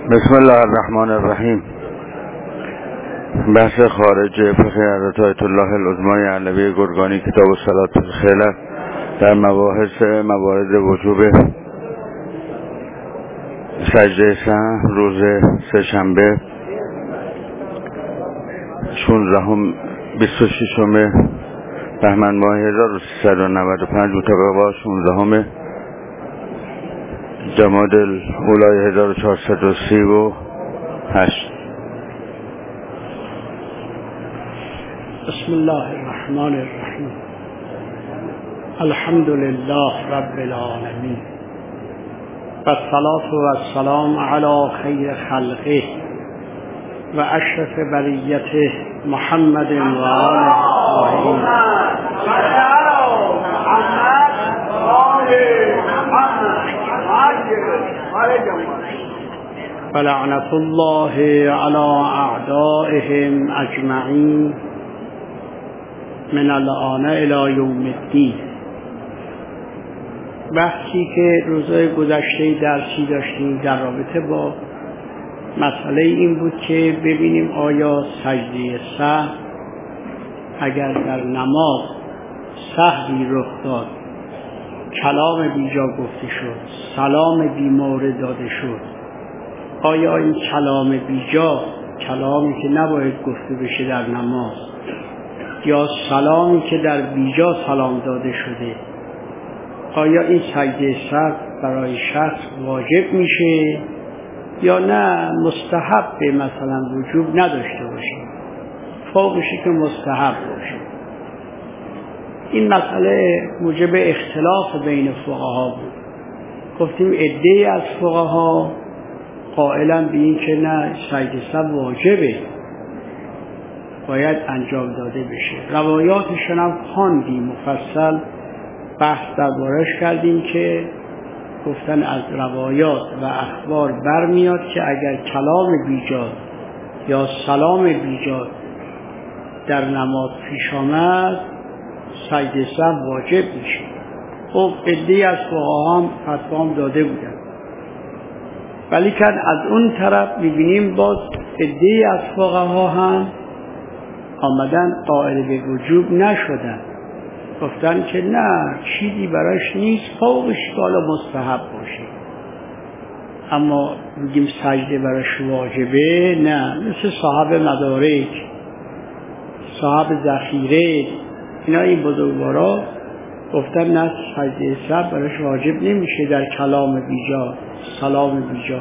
بسم الله الرحمن الرحیم. بحث خارج فقه حضرت آیت الله العظمای علوی گرگانی کتاب الصلاة الخیلة در موارد وجوب سجده سهو روز سه‌شنبه 26 بهمن ماه 1395 مطابق با 16 جمادی الاولی 1438. بسم الله الرحمن الرحیم. الحمد لله رب العالمین و الصلاة و السلام علی خیر خلقه و اشرف بریته محمد و آله الطاهرین. ولعنة الله على اعدائهم اجمعین من الآن الی یوم الدین. بحثی که روزهای گذشته درسی داشتیم در رابطه با مسئله این بود که ببینیم آیا سجده سهو اگر در نماز سهوی رخ داد، کلام بیجا گفته شد، سلام بیمورد داده شد، آیا این کلام بیجا کلامی که نباید گفته بشه در نماز یا سلامی که در بیجا سلام داده شده، آیا این سجده سهو برای شخص واجب میشه یا نه مستحب به مثلا وجوب نداشته باشه، فوقشه که مستحب باشه؟ این مسئله موجب اختلاف بین فقها بود. گفتیم عده‌ای از فقها قائلن به این که نه، سجده سهو واجبه، باید انجام داده بشه. روایاتشون هم خواندیم، مفصل بحث دربارش کردیم که گفتن از روایات و اخبار برمیاد که اگر کلام بیجا یا سلام بیجا در نماز پیش آمد، سجده سهو واجب میشه. خب عده‌ای از فقها هم فتوا داده بودن، ولی که از اون طرف میبینیم باز عده‌ای از فقها هم آمدن قائل به وجوب نشدن، گفتن که نه، چیزی براش نیست، فوقش بالا مستحب باشه. اما بگیم سجده براش واجبه، نه. مثل صاحب مدارک، صاحب ذخیره، اینا این بزرگوارا گفتن نه، سجده سهو براش واجب نمیشه در کلام بیجا، سلام بیجا.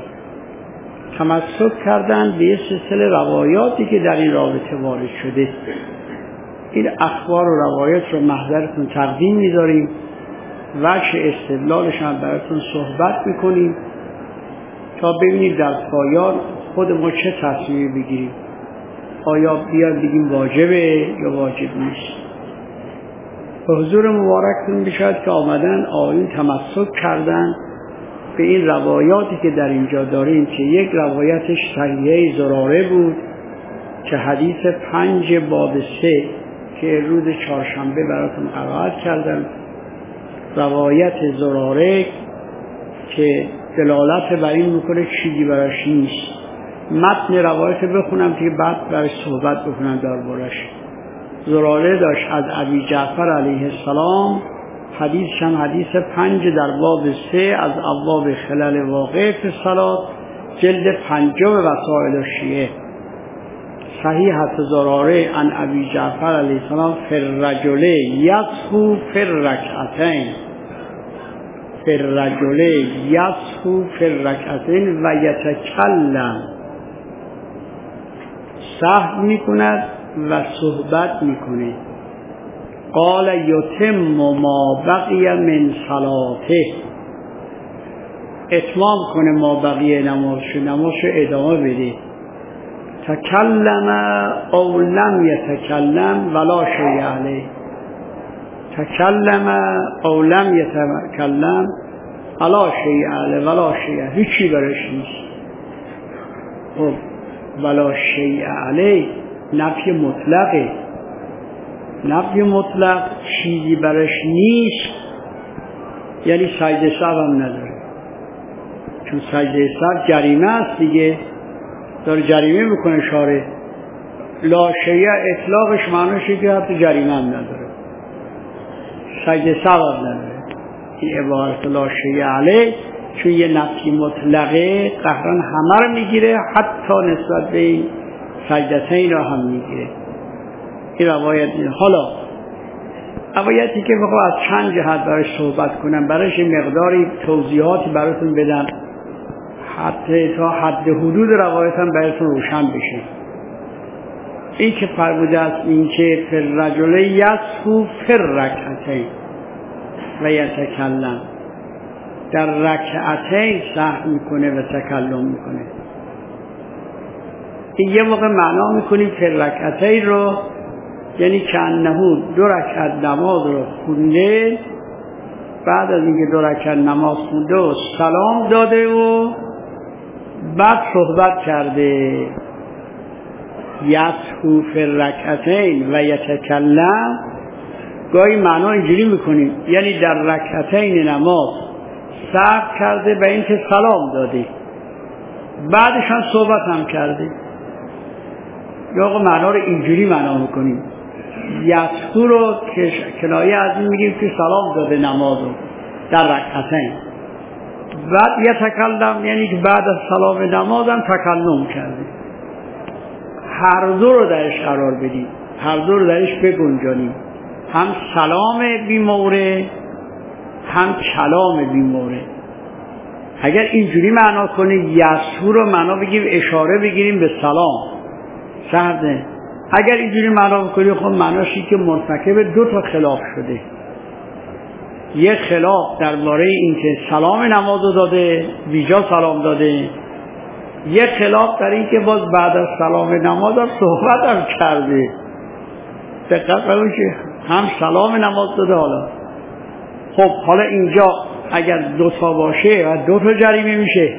تمسک کردن به یه سلسله روایاتی که در این رابطه وارد شده. این اخبار و روایات رو محضرتون تقدیم می‌ذاریم، وجه استدلالش هم براتون صحبت می‌کنیم تا ببینید در پایان خود ما چه تصمیمی بگیریم، آیا بیاد بگیم واجبه یا واجب نیست. به حضور مبارکتون بشاید که آمدن آیین تمسک کردن به این روایاتی که در اینجا داریم که یک روایتش صحیحه زراره بود که حدیث 5 باب 3 که روز چهارشنبه براتون قرائت کردم، روایت زراره که دلالت بر این میکنه چیزی براش نیست. متن روایت بخونم که بعد برای صحبت بکنم دربارش. زراره داشت از ابی جعفر علیه السلام، حدیث هم حدیث 5 در باب 3 از ابواب خلل واقع فی الصلاة، جلد 5 وسائل الشیعه. صحیح زراره عن ابی جعفر علیه السلام فی الرجل یسهو فی الرکعتین، فی الرجل یسهو فی الرکعتین و یتکلم، سهو میکند و صحبت میکنه. قال یتم ما بقی من صلاته، اتمام کنه ما بقیه نمازشو ادامه بده. تکلم او لم یتکلم ولا شیء علیه، تکلم او لم یتکلم ولا شیء علیه، ولا شیء، هیچی برش نیست. خب ولا شیء علیه نفی مطلقه، نفی مطلق چیزی برش نیست یعنی سجده سهو هم نداره. چون سجده سر جریمه است دیگه، داره جریمه میکنه شارع. لا شیء اطلاقش معنیشه که حتی جریمه هم نداره، سجده سر نداره. این عبارت لا شیء علیه چون یه نفی مطلقه قهرن همه رو میگیره، حتی نسبت به سجدتین را هم میگیره. این روایت میده. حالا روایتی که بخواه از چند جهت برای صحبت کنم، برایش مقداری توضیحاتی براتون بدم حتی تا حد حدود روایت هم براتون روشن بشه. این که فرموده است این که فی الرجل یسهو فی الرکعتین و یتکلم، در رکعتین سهو میکنه و تکلم میکنه. این یه موقع معنا میکنیم فی الرکعتین رو، یعنی که انه 2 رکعت نماز رو خونده، بعد از اینکه 2 رکعت نماز خونده و سلام داده و بعد صحبت کرده. یسهو فی الرکعتین و یتکلم گاهی معنا اینجوری میکنیم، یعنی در رکعتین نماز سهو کرده به اینکه سلام داده، بعدش هم صحبت هم کرده. یا معنا رو اینجوری معنا میکنیم، یسهو رو کنایه از این میگیم که سلام داده نمازو در رکعتین. بعد یتکلم یعنی که بعد از سلام نماز هم تکلم کرده. هر دو رو درش قرار بدیم، هر دو رو درش بگنجانیم، هم سلام بی مورد هم کلام بی مورد. اگر اینجوری معنا کنیم یسهو رو معنا بگیم اشاره بگیریم به سلام سرده. اگر اینجوری معنا کنیم خب معناشی که مرتکب 2 تا خلاف شده. یک خلاف درباره اینکه سلام نمازو داده، بیجا سلام داده. یک خلاف در این که باز بعد از سلام نماز هم صحبت هم کرده. دقت کنید که هم سلام نماز داده. خب حالا اینجا اگر 2 تا باشه و 2 تا جریمه میشه.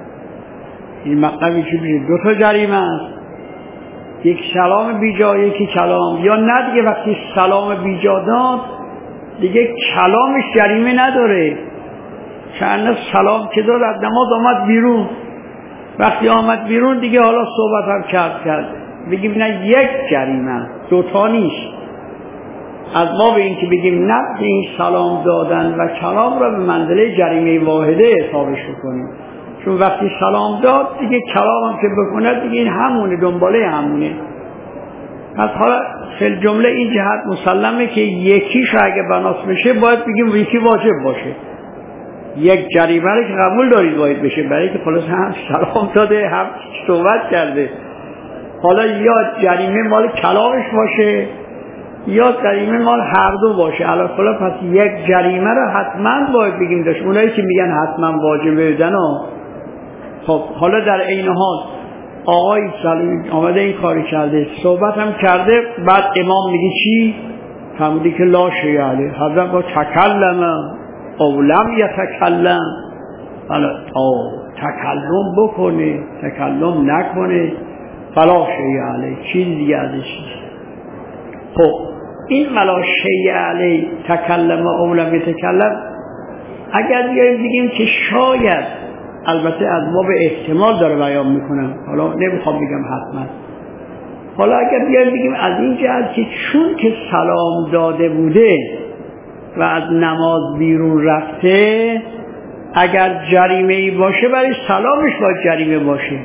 این مطلبی که میشه 2 تا جریمه است، یک سلام بیجا یکی کلام. یا نه دیگه وقتی سلام بیجا داد دیگه کلامش جریمه نداره، چند سلام که داد از نماز آمد بیرون، وقتی آمد بیرون دیگه حالا صحبت هم کرد. بگیم نه یک جریمه 2 تا نیست. از ما به این که بگیم نه این سلام دادن و کلام را به منزله جریمه واحده حسابش کنیم، چون وقتی سلام داد دیگه کلام هم که بکنه دیگه این همونه، دنباله همونه. پس حالا فی جمله این جهت مسلمه که یکیش اگه بناس بشه باید بگیم یکی واجب باشه. یک جریمه رو که قبول دارید باید بشه، برای که خلاص هم سلام داده هم صحبت کرده. حالا یا جریمه مال کلامش باشه یا جریمه مال هر دو باشه. علاوه پس یک جریمه رو حتما باید بگیم داشت. اونایی که میگن حتما واجبه بدن خب حالا در عین حال آقای سلیمی آمده این کاری کرده، صحبت هم کرده، بعد امام میگه چی؟ فرمودی که لا شیء علیه، حضرت با تکلم او لم یتکلم، حالا تکلم بکنه تکلم نکنه فلا شیء علیه، چیز دیگه ازش نیست. خب این لا شیء علیه تکلم او لم یتکلم اگر بیاییم بگیم که شاید، البته از باب احتمال داره بیان میکنم، حالا نمیخوام بگم حتما، حالا اگر بیاییم بگیم از این جهت که چون که سلام داده بوده و از نماز بیرون رفته، اگر جریمه‌ای باشه برای سلامش باید جریمه باشه.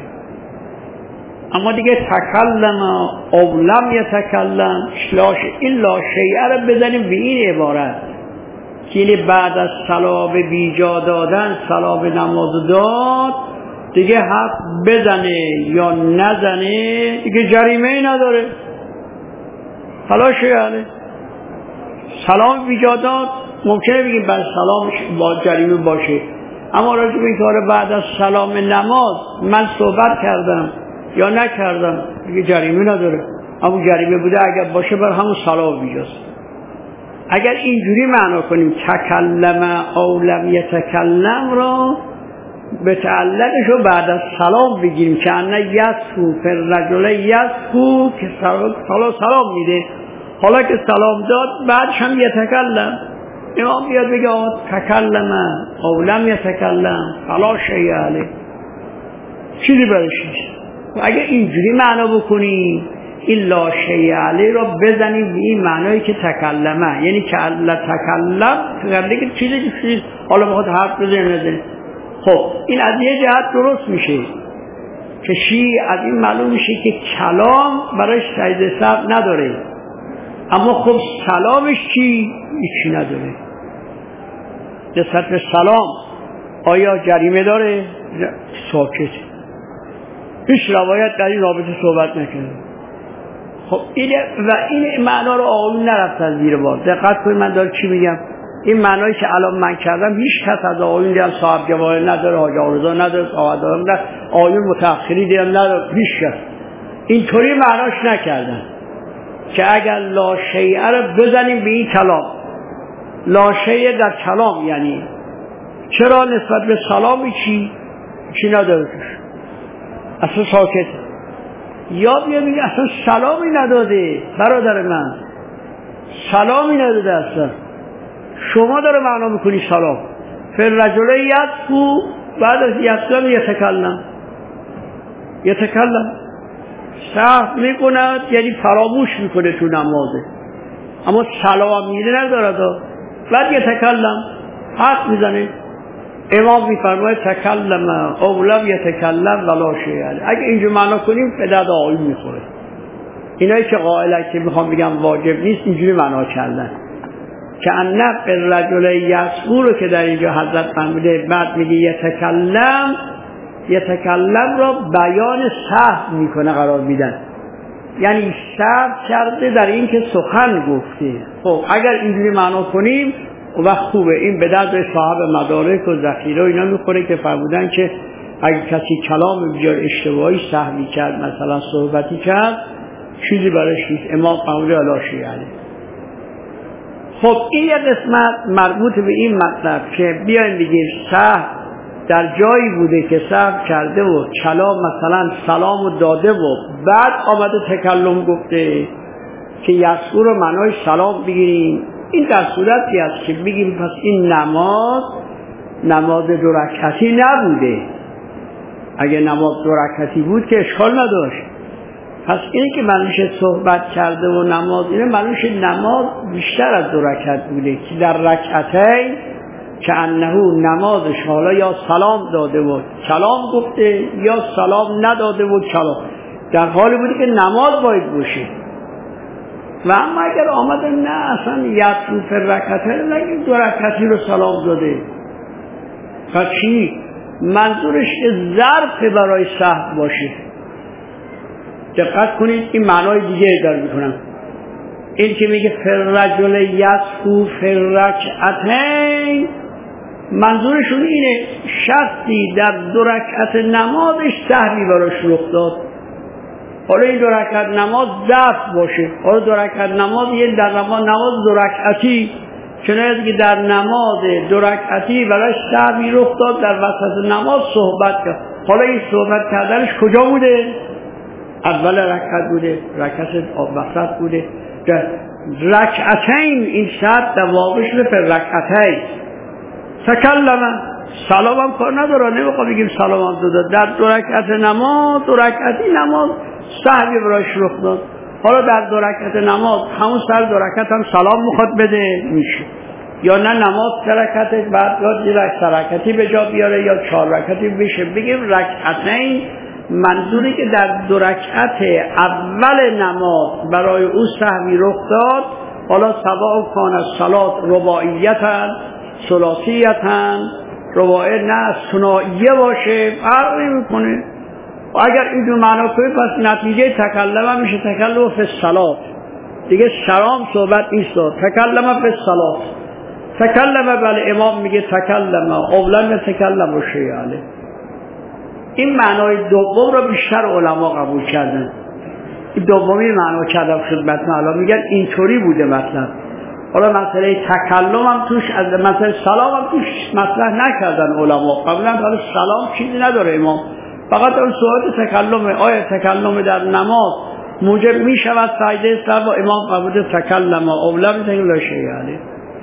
اما دیگه تکلم او لم یتکلم این لا شیء رو بزنیم به این عبارت که بعد از سلام بیجا دادن سلام نماز داد دیگه حرف بزنه یا نزنه دیگه جریمه نداره، فلا شیء علیه. سلام بیجا داد ممکنه بگیم بعد سلامش با جریمه باشه، اما راجع به این کار بعد از سلام نماز من صحبت کردم یا نکردم دیگه جریمه نداره، اما جریمه بوده اگر باشه بر همون سلام بیجاست. اگر اینجوری معنا کنیم تکلم او لم یتکلم را به تعلقش رو بعد از سلام بگیریم که انه یسهو فی الرجل یسهو که سلام میده، حالا که سلام داد بعدش هم یتکلم امام بیاد بگه تکلم او لم یتکلم فلا شیء علیه، چیزی برش نیست. اگه اینجوری معنا بکنی این لا شیء علیه را بزنیم به این معنایی که تکلمه، یعنی که الله تکلم که چیزی حالا بخواد حرف بزنه. خب این از یه جهت درست میشه که از این معلوم میشه که کلام برایش سجده سهو نداره، اما خب سلامش چی؟ هیچی نداره. نسبت به سلام آیا جریمه داره؟ ساکت، هیچ روایت در این رابطه صحبت نکنه. خب این معنا رو آقایون نرفت از زیر بار. دقت کنید من دارم چی میگم. این معنایی که الان من کردم هیچ کس از آقایون دیدم صاحب جواهر نداره، حاج آرزا نداره، صاحب دارم نداره، آقایون متأخری دیدم نداره، هیچ کس اینطوری معناش نکردن که اگر لا شیء رو بزنیم به این کلام. لا شیء در کلام یعنی چرا نسبت به سلامی چی نداره توش، اصلا ساکت. یا بیا میگه اصلا سلامی نداده برادر من، سلامی نداده اصلا. شما داره معنا میکنی سلام. فالرجل یدفو بعد از یدفو یتکلم سهو میکند، یعنی فراموش میکنه تو نمازه، اما سلام میده نداره. بعد یتکلم حرف میزنه. امام میفرماید تکلم او لم یتکلم ولا شیء علیه. اگه اینجور معنا کنیم به درد آقایون میخوره. اینایی که قائلن که میخوام بگم واجب نیست اینجوری معنا کردن که ان الرجل یسبو رو که در اینجا حضرت فرموده بعد میگه یتکلم را بیان سهو میکنه قرار میدن، یعنی سهو کرده در این که سخن گفته. خب اگر اینجوری معنا کنیم و خوبه. این به درد صاحب مدارک و ذخیره اینا میخوره که فرمودن که اگر کسی کلام بجای اشتباهی سهوی کرد، مثلا صحبتی کرد، چیزی برش نیست. امام فرموده لا شیء علیه. خب این یه قسمت مربوط به این مطلب که بیایم بگیم سهو در جایی بوده که سهو کرده و کلام مثلا سلام داده و بعد آمده تکلم گفته که یسکو رو معنای سلام بگیریم. این در صورتی است که بگیم پس این نماز 2 رکعتی نبوده. اگه نماز 2 رکعتی بود که اشکال نداشت. پس اینی که معنیش صحبت کرده و نماز اینه معنیش نماز بیشتر از 2 رکعت بوده که در رکعتین که انه نمازش حالا یا سلام داده و کلام گفته یا سلام نداده و کلام، در حالی بوده که نماز باید باشه. و اما اگر آمده نه اصلا یدفو فی الرکعتین نگید 2 رکعتی رو سلام داده، پس چی؟ منظورش ظرف برای سهو باشه. دقت کنید این معنای دیگه دار میکنم. این که میگه فالرجل یدفو فی الرکعتین منظورشون اینه شخصی در 2 رکعت نمازش سهوی براش رخ داد. حالا این 2 رکعت نماز ضعف باشه، حالا 2 رکعت نماز یه در نماز 2 رکعتی چنانه که در نماز 2 رکعتی براش سهوی رخ داد، در وسط نماز صحبت کرد. حالا این صحبت کردنش کجا بوده؟ اول رکعت بوده، رکعت وسط بوده. در رکعتین این شرط در واقع شده پر رکعتین. تکلم سلام هم کار نداره، نمیخواه بگیم سلام هم داده. در 2 رکعت نماز 2 رکعتی نماز سهوی براش رخ داد. حالا در 2 رکعت نماز همون سر 2 رکعت هم سلام میخواد بده میشه، یا نه نماز 3 رکعت بعد یا 3 رکعتی به جا بیاره یا 4 رکعتی بشه. بگیم رکعتین منظوری که در 2 رکعت اول نماز برای او سهوی رخ داد. حالا سواء کان الصلاة رباعیتاً ثلاثیتاً، رباعی نه ثنائیه باشه فرق نمیکنه. اگر اینجور معنا کنی پس نتیجه تکلم میشه تکلم فی الصلاة، دیگه سلام صحبت نیست. تکلم فی الصلاة، تکلم بله امام میگه تکلم اولا تکلم شیء علیه. این معنای دوم رو بیشتر علما قبول کردن. این دومی معنا کردم خدمتتون الان میگن اینطوری بوده مطلب. حالا مسئله تکلم هم توش از مسئله سلام هم توش مطرح نکردن علما. قبلا حالا سلام چیزی نداره امام، فقط اون سوال تکلم. آیا تکلم در نماز موجب میشود سجده سهو؟ و امام قبول تکلم اولا تکلم شیء علیه.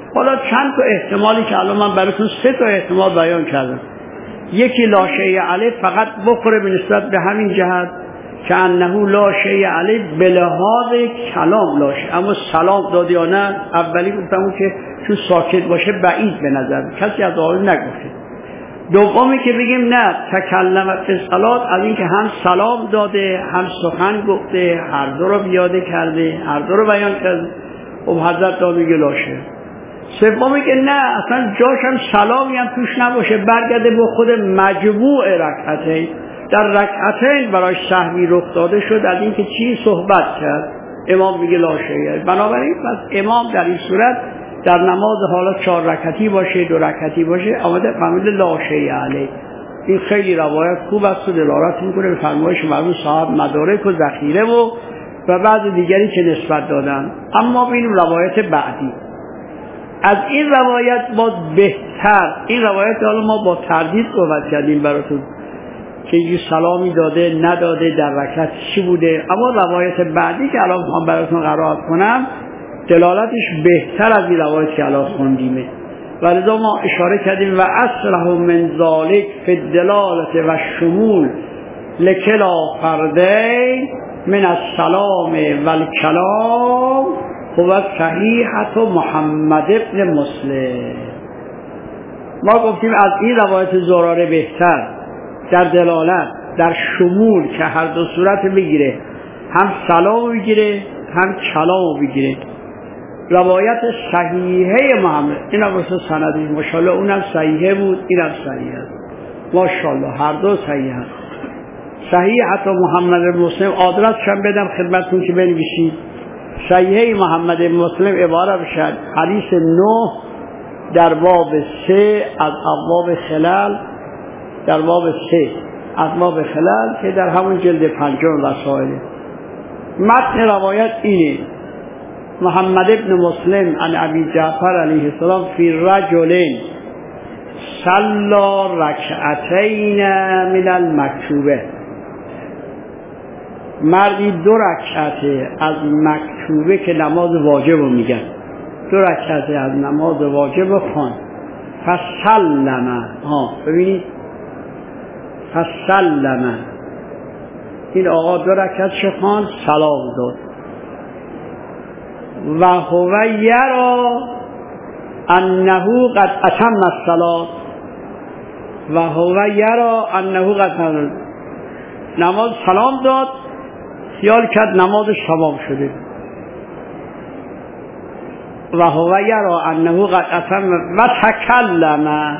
حالا چند تا احتمالی که الان من براتون 3 تا احتمال بیان کردم. یکی لا شیء علیه فقط بخوره به نسبت به همین جهت که انه لا شیء علیه به لحاظ کلام لا شیء، اما سلام داد یا نه اولی گفتم اون که چون ساکت باشه بعید به نظر کسی از آقای نگفته. دومی که بگیم نه تکلم فی الصلات، از این که هم سلام داده هم سخن گفته، هر دو رو بیاده کرده، هر دو رو بیان کرده، خب حضرت داد میگه لا شیء. سومی که نه اصلا جاش هم سلامی هم توش نباشه، برگرده به خود مجموع رکعتین، در رکعتین برایش سهوی رخ داده شد از این که چی صحبت کرد، امام میگه لا شیء. بنابراین پس امام در این صورت در نماز حالا 4 رکعتی باشه 2 رکعتی باشه آمده فهمید لا شیء علیه. این خیلی روایت خوب است و دلالت میکنه به فرمایش مرحوم صاحب مدارک و ذخیره و بعض دیگری که نسبت دادن. اما ببینیم روایت بعدی. از این روایت باز بهتر، این روایت حالا ما با تردید صحبت کردیم براتون که یه سلامی داده نداده در رکعت چی بوده، اما روایت بعدی که الان میخوام براتون قرائت کنم دلالتش بهتر از این روایت که الان خوندیمه. ولذا ما اشاره کردیم و اصله من ذالک فی الدلالت و شمول لکلا فردین من السلام و الکلام هو صحیحت محمد ابن مسلم. ما گفتیم از این روایت زراره بهتر در دلالت در شمول که هر دو صورت میگیره، هم سلام میگیره هم کلام میگیره. روایت صحیحه محمد این هم واسه سندی ماشاءالله اونم صحیحه بود اینم صحیحه ماشاءالله هر دو صحیحه. صحیحت محمد مسلم آدرسش هم بدم خدمتتون که بنویسید. صحیحه محمد مسلم عبارت بشد حدیث 9 در باب 3 از ابواب خلل، در باب 3 ابواب خلل که در همون جلد 5 رسائل. متن روایت اینه: محمد ابن مسلم عن ابی جعفر علیه السلام فی رجل صلی رکعتین من المکتوبه. مردی 2 رکعت از مکتوبه که نماز واجب رو میگن 2 رکعت از نماز واجب خوان. فسلم، ببینید فسلم، این آقا 2 رکعت خوان سلام داد. و هو یرا انه قد اتم الصلاة، و هو یرا انه قد اتم، نماز سلام داد خیال کرد نمازش تمام شده. و هو یرا انه قد اتم و تکلم،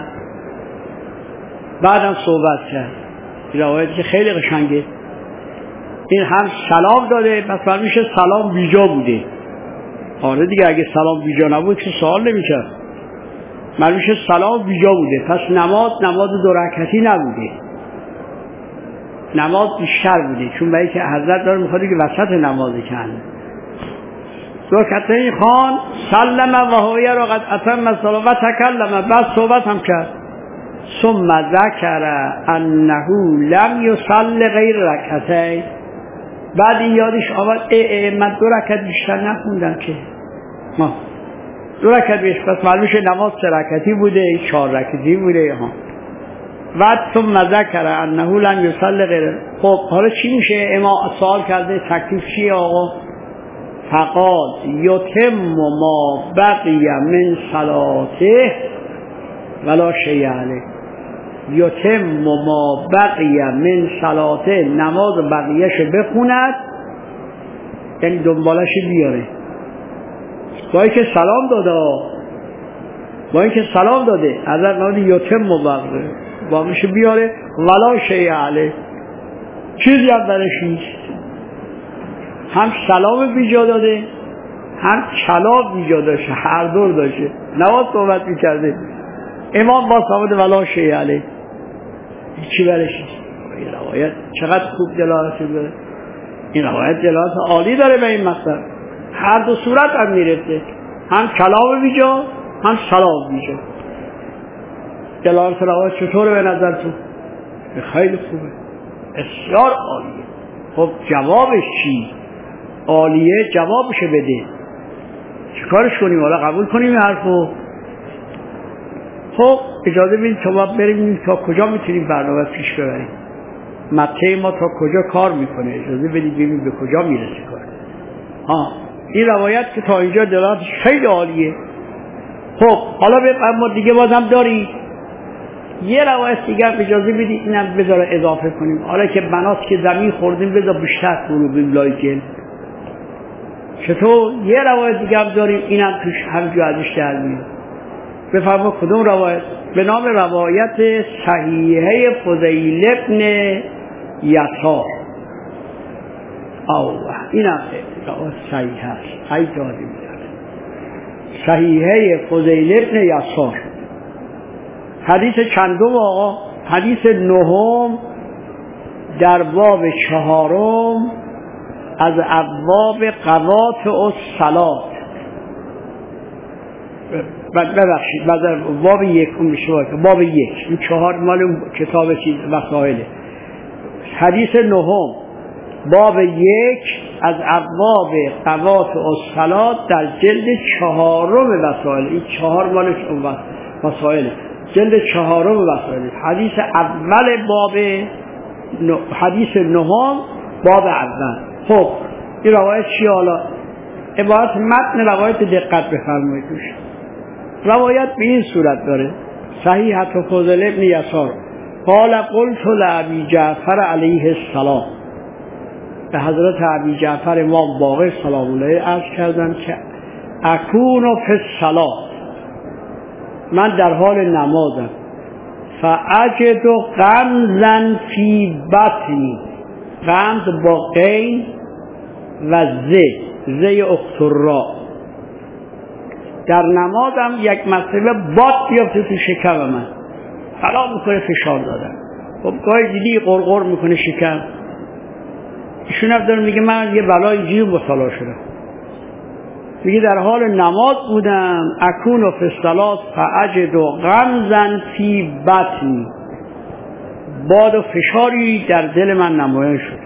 بعدم صحبت کرد. این روایتی خیلی قشنگه. این هم سلام داده پس میشه سلام بیجا بوده. آره دیگه اگه سلام بیجا نبود که سوال نمیشه. میشه سلام بیجا بوده پس نماز 2 رکعتی نبوده، نماز بیشتر بوده، چون برای که حضرت داره میخواد که وسط نماز کنه. 2 رکعتین خوان سلم و هو یرا قد اتم الصلاة و تکلم، بعد صحبت هم کرد. ثم ذکر انه لم یصلی غیر رکعتین، بعد این یادش آمد من 2 رکعت بیشتر نخوندم که 2 رکعت بیشتر، پس معلوم میشه نماز 3 رکعتی بوده 4 رکعتی بوده. بعد ثم ذکر انه لم یصلی غیر. خب حالا چی میشه؟ امام سوال کرده تکلیف چیه آقا؟ فقال یتم ما بقی من صلاته ولا شیء علیه. یتم ما بقی من صلاته، نماز بقیهش بخوند، یعنی دنبالش بیاره. با اینکه سلام داده حضرت نماز یتم ما باقیش بیاره ولا شیء علیه، چیزی هم برش نیست. هم سلام بیجا داده هم کلام بیجا داشته، هر دور داشته، نماز صحبت میکرده. امام با صحبت ولا شیء علیه، چی برش نیست. این روایت چقدر خوب دلالت داره. این روایت دلالت عالی داره به این مطلب. هر دو صورت هم میرسه، هم کلام بیجا هم سلام بیجا. دلالت روایت چطوره به نظرتون؟ خیلی خوبه، بسیار عالیه. خب جوابش چی؟ عالیه، جوابش بده. چیکارش کنیم؟ حالا قبول کنیم این حرفو خب اجازه بدید تا ما بریم تا کجا میتونیم برنامه پیش ببریم، مته ما تا کجا کار میکنه، اجازه بدید ببینیم به کجا میرسه کار. این روایت که تا اینجا دلالتش خیلی عالیه. خب حالا ما دیگه بازم داریم یه روایت دیگه اجازه بدید اینم بذاره اضافه کنیم. حالا که بنات که زمین خوردیم بذار بیشتر برو بیم لای جل. چطور؟ یه روایت دیگه هم داریم اینم توش همجور ازش در میاد. بفرما کدوم روایت؟ به نام روایت صحیحه فضیل ابن یسار. اینم صحیح هست. ای دادی میدارد صحیحه فضیل ابن یسار. حدیث چندم آقا؟ حدیث نهم در باب 4 از ابواب قواطع الصلاة. ببخشید باب 1 میشه باب 1 این 4 مال کتاب وسائله. حدیث نهم باب 1 از ابواب قواطع الصلاة در جلد 4 وسائل. این 4 مال وسائله، جلد 4 وسائل. حدیث اول باب حدیث نهم باب اول. خب این روایت چیه؟ حالا عبارت متن روایت دقت بفرمایید. روایت به این صورت داره: صحیحة فضل ابن یسار قال قلت لأبی جعفر علیه السلام. به حضرت ابی جعفر امام باقر سلام الله عرض کردم که اکون فی الصلاة، من در حال نمازم، فاجد غمزا فی بطنی، غمز با غین و زی اخت الراء، در نمازم یک مرتبه باد بیافته تو شکم من، فلا میکنه فشار دادم. خب گاهی دیدی قرقر میکنه شکم. ایشون افدار میگه من یه بلای اینجوری مبتلا شدم. میگه در حال نماز بودم، اکون فی الصلاة فاجد غمزا فی بطنی، باد و فشاری در دل من نمایان شد.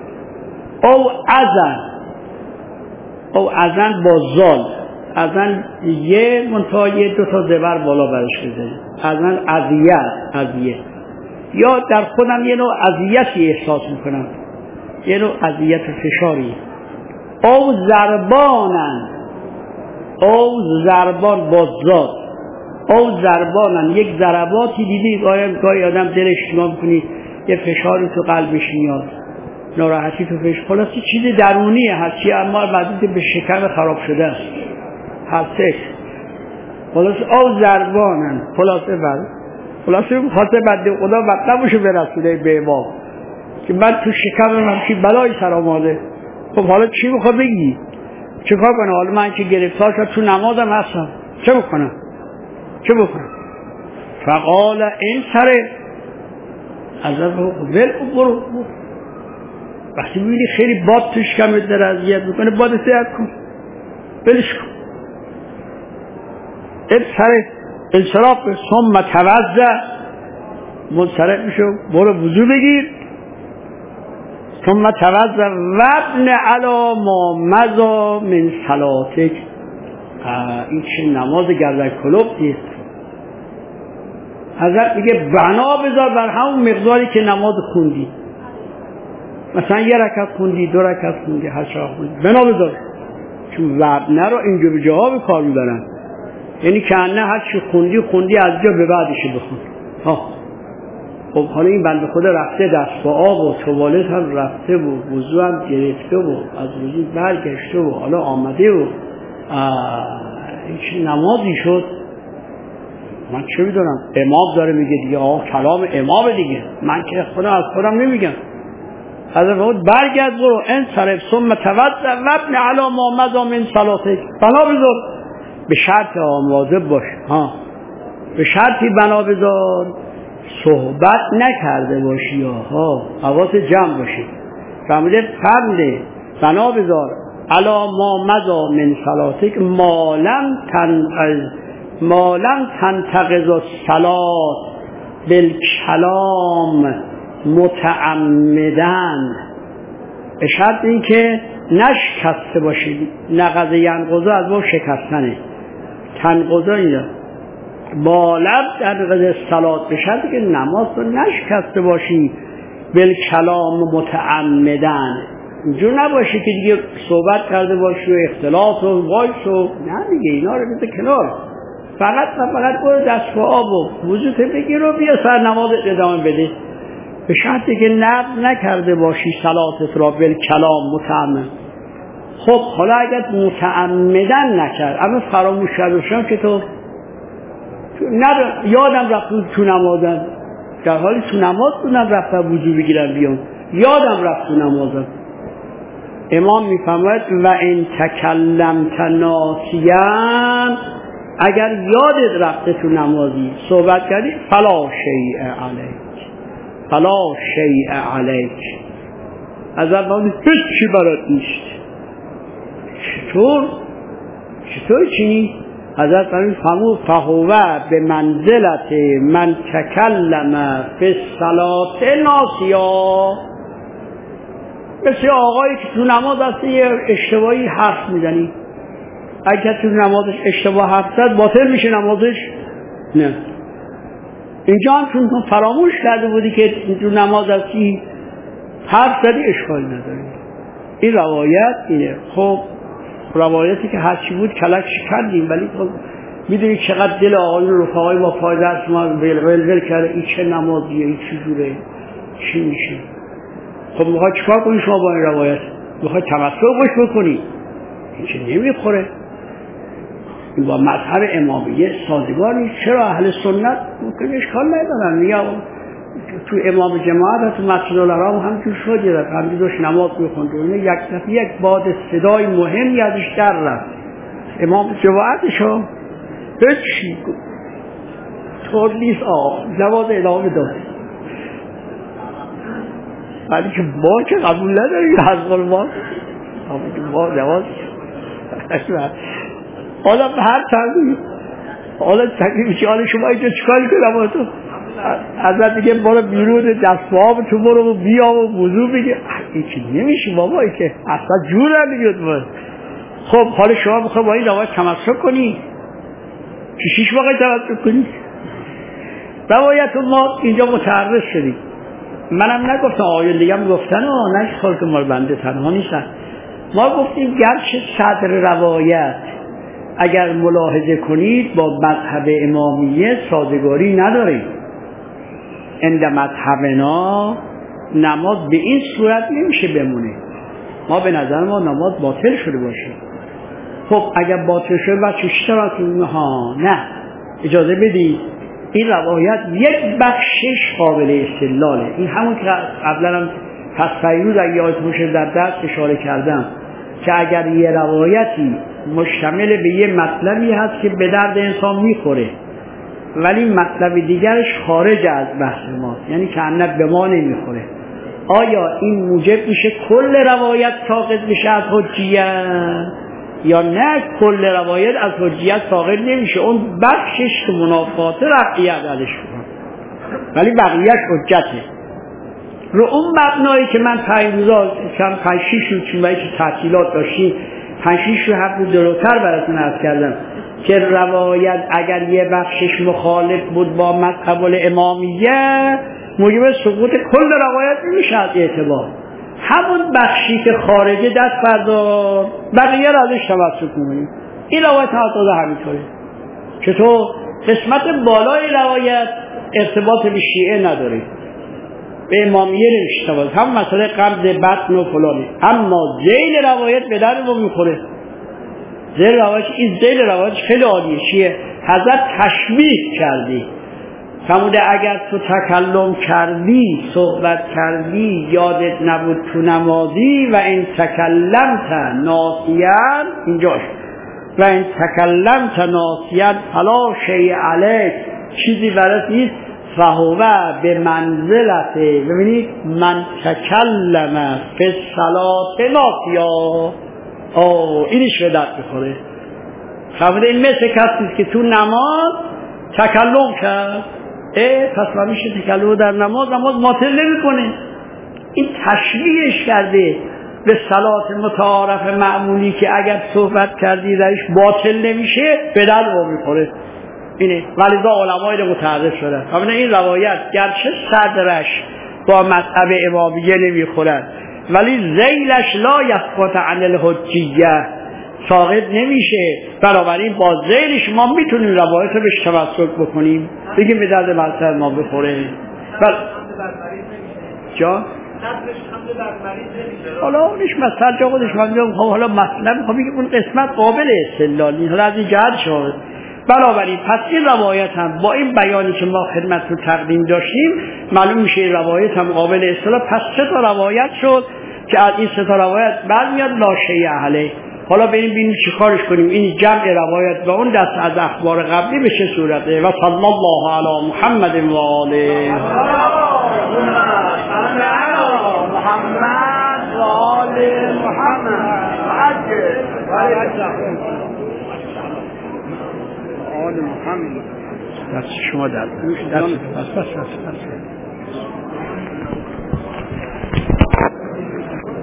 او ازن با زال، ازن یه منتهای 2 تا زبر بالا برش بزنید، ازن اذیت، یا در خودم یه نوع اذیتی احساس میکنم، یه نوع اذیت و فشاری. او ضربان با زاد، او ضربانن یک ضرباتی دیدی گاهی آدم دلش نگاه کنی یه فشاری تو قلبش میاد، ناراحتی تو فشار، خلاصه چیز درونیه هرچی، اما بعدی به شکم خراب شده است هستش. خلاصه او ضربانن، خلاصه بعد خدا وقت نموشه برسوله به امام که من تو شکم من چی بلایی سر آماده. خب حالا چی میخواد بگی؟ چه کار کنم؟ حالا من که گرفتار شد تو نمازم هستم، چه بکنم؟ فقال این سره حضرت برو وقتی میبینی خیلی باد تو شکمت داره اذیت میکنه، باد سیاد کن، بلش کن. این سره انصراف ثم توضأ، منصرف میشو برو وضو بگیر. ثم توضأ وابن علی ما مضی من صلاتک. این چه نماز گردن کلوفتیه. حضرت میگه بنا بذار بر همون مقداری که نماز خوندی، مثلا 1 رکعت خوندی، 2 رکعت خوندی، 8 رکعت خوندی، بنا بذار. چون وابنه رو اینجا به جاها به کار میبرن، یعنی که نه هر چی خوندی از جا به بعدش بخون. خب حالا این بنده خدا رفته دست با آب و توالت هم رفته و وضو هم گرفته و از وضو برگشته و حالا آمده و این چه نمازی شد. من چه میدونم، امام داره میگه دیگه، کلام امام دیگه، من که خودم از خودم نمیگم. حضرت فرمود برگرد برو انصرف ثم توضأ وابن علی ما مضی من صلاتک. بنا بذار، به شرط مواظب باش، به شرطی بنا بذار صحبت نکرده باشی، حواس جمع باشی. فرموده فرموده بنا بذار علی ما مضی من صلاتک ما لم تنتقض الصلاة بالکلام متعمدن، به شرط این که نشکسته باشید. نقض ینقضه از با شکستنه، تنقضه اینه با لب در قضیه صلات بشد که نماز رو نشکسته باشی بالکلام متعمدن. اینجور نباشه که دیگه صحبت کرده باشی و اختلاط و وایس و نه دیگه، اینا رو بذار کنار. فقط برو دست به آب و وضوت بگیر و بیا سر نماز ادامه بده، به شرطی که نقض نکرده باشی صلاتت را بالکلام متعمد. خب حالا اگر متعمدن نکرد اما فراموش کردم که تو یادم رفت تو نمازم، در حالی تو نماز بودم رفتم وضو بگیرم بیام، یادم رفت تو نمازم. امام میفرماید و ان تکلمت ناسیاً، اگر یادت رفته تو نمازی صحبت کردی فلا شیء علیک، فلا شیء علیک، از اول هیچی برات نیست. چطور چی؟ حضرت فرمود فهو به منزلت من تکلم فی الصلاة ناسیا، مثل آقایی که تو نماز هستی یه اشتباهی حرف میزنی، اگر تو نمازش اشتباه حرف زد باطل میشه نمازش؟ نه. اینجا هم چون فراموش کرده بودی که تو نماز هستی حرف زدی اشکالی نداری. این روایت اینه. خب روایتی که هرچی بود کلک شکردیم، ولی خب میدونی چقدر دل آقایون رفقای با فایده است ما ول کرده این چه نمازیه، این چه جوره، چی میشه. خب میخوای چیکار کنی شما با این روایت؟ میخوای تمسک باش بکنی؟ این چه نمیخوره، این با مذهب امامیه سازگار نیست. چرا اهل سنت ممکن اشکال ندارن، یا تو امام جماعت تو مسجد الحرام همینجور شد، یه دفعه همینجور داشت نماز میخوند و یک دفعه یک باد صدای مهمی ازش در رفت. امام جماعتشو هیچی طور نیست، نماز ادامه داد. ولی که ما که قبول نداریم حضر ما نماز حالا هر تنگی حالا تنگی میشه، حالا شما اینجا چکاری کنم تو ازت دیگه برو بیرون دستواب تو برو بیا و وضو بگیر، این چی نمیشه بابا، این که اصلا جور نمیاد باید. خب حالا شما بخواه با این روایت تمسک کنی که 6 واقعی تمسک کنی. روایت ما اینجا متعرض شدیم، منم نگفتم آقایون دیگه هم گفتن نه خال که ما بنده تنها نیستن. ما گفتیم گرچه صدر روایت اگر ملاحظه کنید با مذهب امامیه سازگاری نداره. عند مذهبنا نماز به این صورت نمیشه بمونه، ما به نظر ما نماز باطل شده باشه. خب اگر باطل شده بعد نه اجازه بدید این روایت یک بخشش قابل استدلاله. این همون که قبلا هم پس فیروز اگه یادتون باشه در درس اشاره کردم که اگر یه روایتی مشتمل به یه مطلبی هست که به درد انسان میخوره ولی مطلب دیگرش خارج از بحث ماست، یعنی که انب به ما نمیخوره، آیا این موجب میشه کل روایت ساقط بشه از حجیت یا نه؟ کل روایت از حجیت ساقط نمیشه، اون بخشش که منافات رفعیت ازش کنم ولی بقیهش حجته. رو اون مبنایی که من 5 روزا چند 5-6 روز چون باید که تعطیلات داشتیم 5-6 روز 7 روز جلوتر براتون عرض کردم که روایت اگر یه بخشش مخالف بود با مذهب الامامیه موجب سقوط کل روایت نمیشه از اعتبار. همون بخشی که خارجه دست بردار بقیه را ازش تمسک کنید. این روایت حتی همینطوره. چطور؟ قسمت بالای روایت ارتباط به شیعه نداره، به امامیه نمیشه، هم مسئله قبض بطن و فلانه، اما ذیل روایت به در ما میخوره. ذیل روایت، این ذیل روایت خیلی عالیه. چیه؟ حضرت تشبیه کردی فرموده اگر تو تکلم کردی صحبت کردی یادت نبود تو نمازی و این تکلمت ناسیان، اینجاش و این تکلمت ناسیان فلا شیء علیک، چیزی برات نیست، فهو به منزلت، ببینید من تکلم فی الصلاة ناسیا، اینش به درد بخوره. فرموده این مثل کسی که تو نماز تکلم کرد، پس ما میشه تکلم در نماز باطل نمیکنه. این تشبیهش کرده به صلات متعارف معمولی که اگر صحبت کردی درش باطل نمیشه، به درد ما میخوره. اینه ولی دا علمای متعرض شدن. همین این روایت گرچه صدرش با مذهب امامیه نمیخورد ولی ذیلش لا یسقط عن الحجیه، ساقط نمیشه. بنابراین با ذیلش ما میتونیم روایت رو بهش توسط بکنیم، بگیم به درد مذهب ما بخوره. جا حالا اونش مثلا جا خودش من میگم حالا مثلا میخوام بگم اون قسمت قابل استدلال نیست، حالا از این جهت شد. بنابراین پس این روایت هم با این بیانی که ما خدمت رو تقدیم داشتیم معلوم میشه این روایت هم قابل استدلال. پس 3 تا روایت شد که از این 3 تا روایت بعد میاد لاشه اهله. حالا ببینیم چی کارش کنیم. این جمع روایت و اون دست از اخبار قبلی به چه صورته. و صلی الله علی محمد و آله محمد و آل محمد آل محمد. دست شما در دست